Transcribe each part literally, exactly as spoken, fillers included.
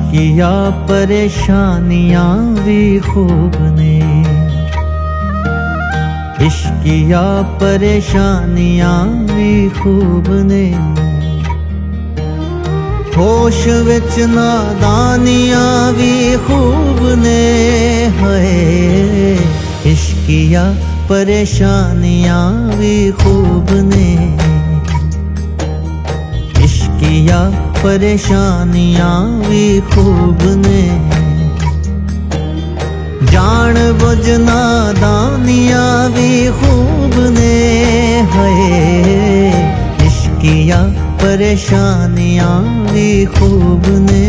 इश्किया परेशानियां भी खूब ने, इश्किया परेशानियां भी खूब ने, होश विच नादानियां भी खूब ने। है इश्किया परेशानियां भी खूब ने, इश्किया परेशानियां भी खूब ने, जान बुझ नादानियां भी खूब ने। है इश्किया परेशानियां भी खूब ने।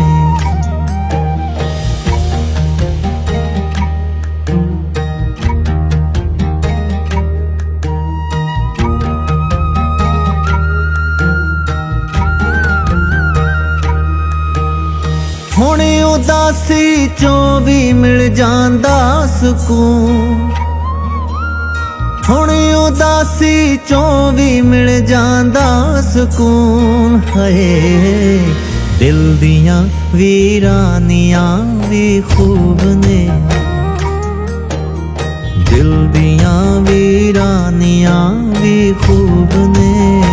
हुण उदासी चों भी मिल जांदा सुकून, हुण उदासी चों भी मिल जांदा सुकून। है दिल दियां वीरानियां भी खूब ने, दिल दियां वीरानियां भी खूब ने,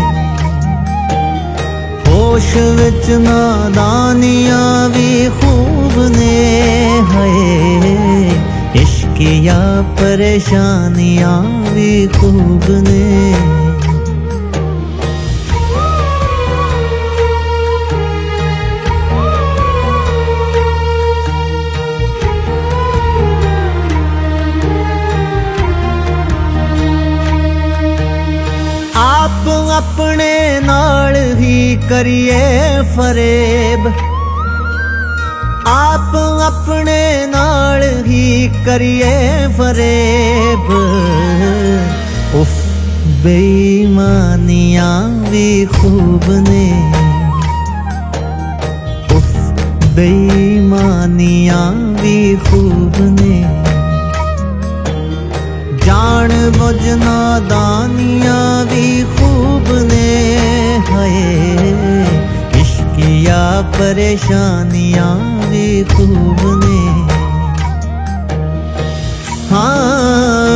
होश विच नादानियां भी खूब ने। है इश्किया परेशानियां भी खूब ने। आप अपने नाल ही करिए फरेब, आप अपने नाल ही करिए फरेब। उफ बेईमानियां भी खूब ने, उफ बेईमानियां भी खूब ने, जान बुझ नादानियां भी खूब ने। है इश्किया परेशानियां भी खूब ने। हाँ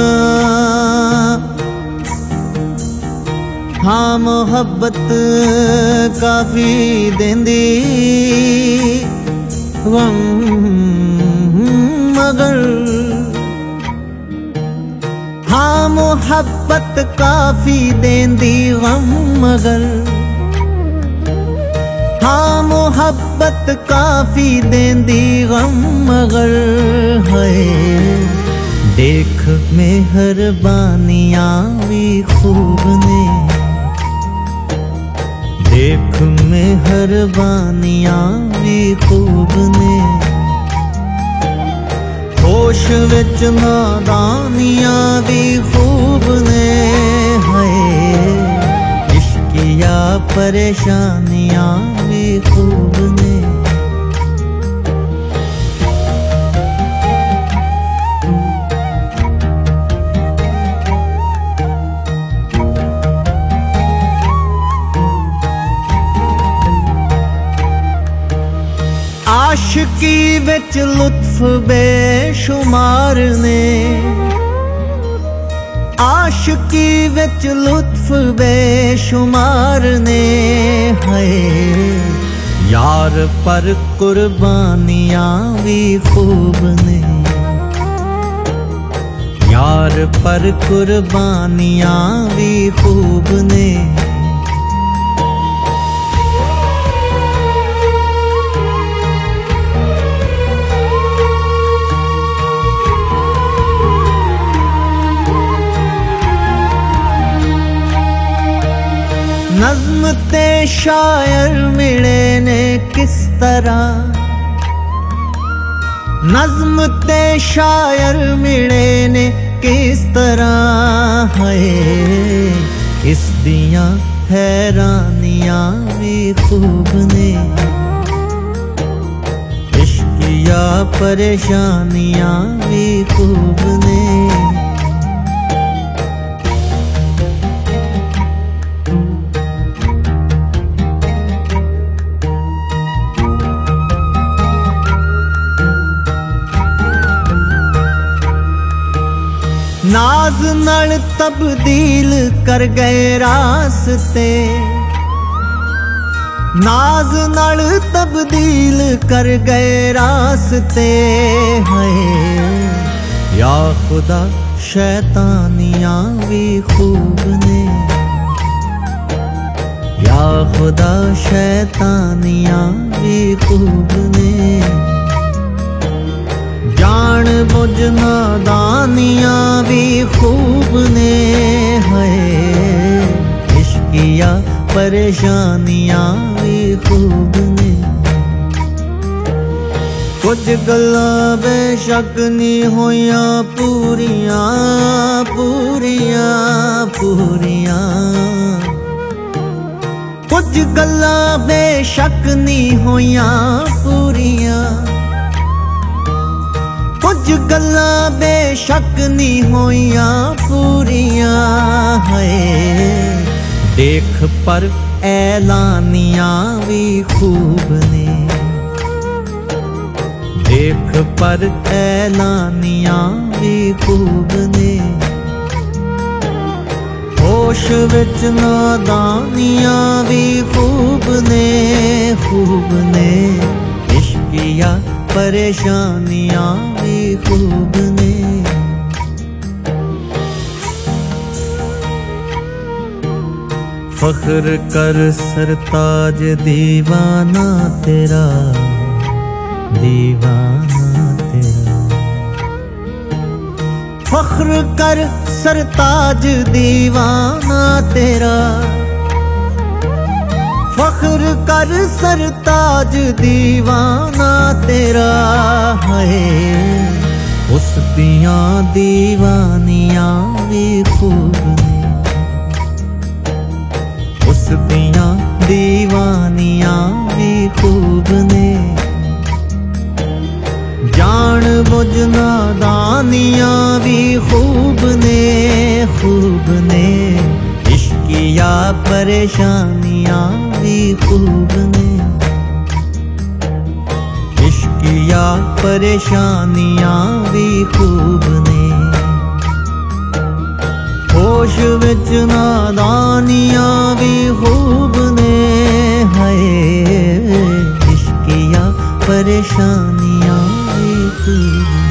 हाँ मोहब्बत काफी देंदी वम मगर, हाँ मोहब्बत काफी देंदी गम मगर, हाँ मोहब्बत काफी देंदी गम मगर। है देख मेहरबानियां भी खूब ने, देख मेहरबानियां भी खूब ने, होश विच नादानियां भी खूब ने। है इश्किया परेशानियां भी खूब ने। आशिकी विच लुत्फ बेशुमार ने, आशिकी विच लुत्फ बेशुमार ने। है यार पर कुर्बानियां भी खूब ने, यार पर कुर्बानियां भी खूब ने, नज़्म ते शायर मिले ने किस तरह, नज़्म ते शायर मिले ने किस तरह। है इस दियां हैरानियां भी खूब ने, इश्किया परेशानियां भी खूब ने। नाज नाल तब्दील कर गए रास्ते, नाज नाल तब्दील कर गए रास्ते। है या खुदा शैतानियां भी खूब ने, या खुदा शैतानियां भी खूब ने। जान बुझ नादानियां भी खूब ने, है इश्किया परेशानियां भी खूब ने। कुछ गल्लां बेशक नहीं होइयां पूरियां पूरियां पूरियां, कुछ गल्लां बेशक नहीं होइयां पूरियां, कुछ गल्लां बेशक नहीं होइयां पूरियां। है देख पर ऐलानियां भी खूब ने, देख पर ऐलानियां भी खूब ने। होश विच नादानियां भी खूब ने, खूब ने। इश्किया परेशानियां भी खूब ने। फख्र कर सरताज दीवाना तेरा, दीवाना तेरा। फख्र कर सरताज दीवाना तेरा, फख्र कर सरताज दीवाना तेरा। है उस दियां दीवानियां भी खूब ने, उस दियां दीवानियां भी खूब ने। जान बुझ नादानियां भी खूब ने, खूब ने। इश्किया परेशानियां भी खूब ने, इश्किया परेशानियां भी खूब ने। होश विच नादानियां भी खूब ने, है इश्किया परेशानियां भी खूब ने।